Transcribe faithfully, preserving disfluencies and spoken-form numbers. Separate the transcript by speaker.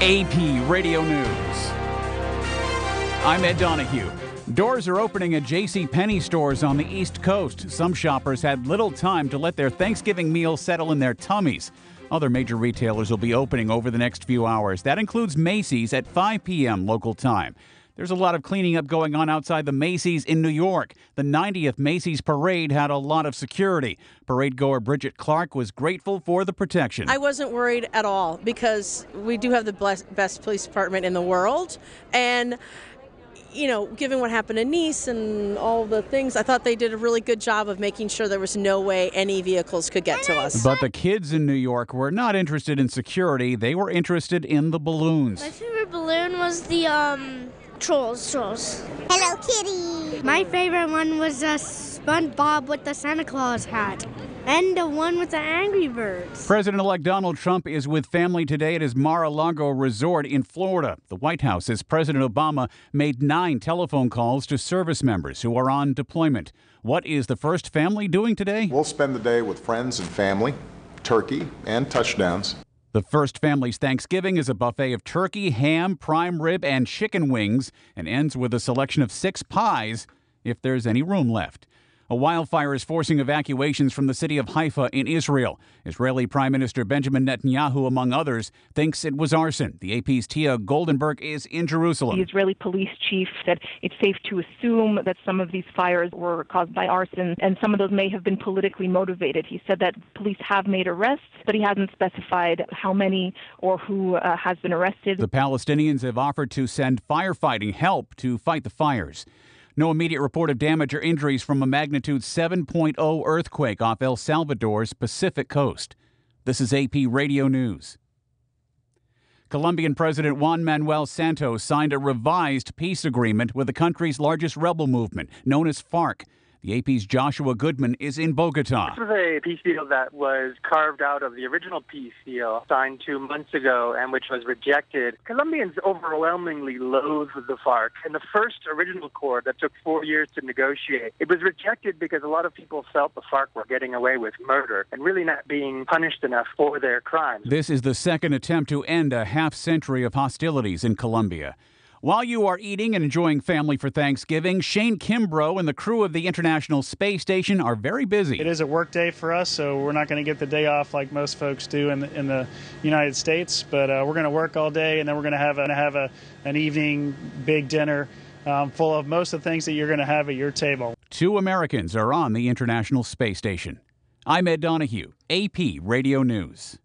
Speaker 1: A P Radio News. I'm Ed Donahue. Doors are opening at JCPenney stores on the East Coast. Some shoppers had little time to let their Thanksgiving meal settle in their tummies. Other major retailers will be opening over the next few hours. That includes Macy's at five p.m. local time. There's a lot of cleaning up going on outside the Macy's in New York. The ninetieth Macy's Parade had a lot of security. Parade goer Bridget Clark was grateful for the protection.
Speaker 2: I wasn't worried at all because we do have the best police department in the world. And you know, given what happened in Nice and all the things, I thought they did a really good job of making sure there was no way any vehicles could get to us.
Speaker 1: But the kids in New York were not interested in security. They were interested in the balloons.
Speaker 3: My favorite balloon was the um, trolls, trolls.
Speaker 4: Hello, Kitty.
Speaker 3: My favorite one was a SpongeBob with the Santa Claus hat. And the one with the Angry Birds.
Speaker 1: President-elect Donald Trump is with family today at his Mar-a-Lago resort in Florida. The White House says President Obama made nine telephone calls to service members who are on deployment. What is the first family doing today?
Speaker 5: We'll spend the day with friends and family, turkey, and touchdowns.
Speaker 1: The first family's Thanksgiving is a buffet of turkey, ham, prime rib, and chicken wings, and ends with a selection of six pies, if there's any room left. A wildfire is forcing evacuations from the city of Haifa in Israel. Israeli Prime Minister Benjamin Netanyahu, among others, thinks it was arson. The A P's Tia Goldenberg is in Jerusalem.
Speaker 6: The Israeli police chief said it's safe to assume that some of these fires were caused by arson, and some of those may have been politically motivated. He said that police have made arrests, but he hasn't specified how many or who uh, has been arrested.
Speaker 1: The Palestinians have offered to send firefighting help to fight the fires. No immediate report of damage or injuries from a magnitude seven point oh earthquake off El Salvador's Pacific coast. This is A P Radio News. Colombian President Juan Manuel Santos signed a revised peace agreement with the country's largest rebel movement, known as FARC. The A P's Joshua Goodman is in Bogota.
Speaker 7: This was a peace deal that was carved out of the original peace deal signed two months ago and which was rejected. Colombians overwhelmingly loathe the FARC. In the first original accord that took four years to negotiate, it was rejected because a lot of people felt the FARC were getting away with murder and really not being punished enough for their crimes.
Speaker 1: This is the second attempt to end a half century of hostilities in Colombia. While you are eating and enjoying family for Thanksgiving, Shane Kimbrough and the crew of the International Space Station are very busy.
Speaker 8: It is a work day for us, so we're not going to get the day off like most folks do in the, in the United States. But uh, we're going to work all day, and then we're going to have a, have a, an evening big dinner um, full of most of the things that you're going to have at your table.
Speaker 1: Two Americans are on the International Space Station. I'm Ed Donahue, A P Radio News.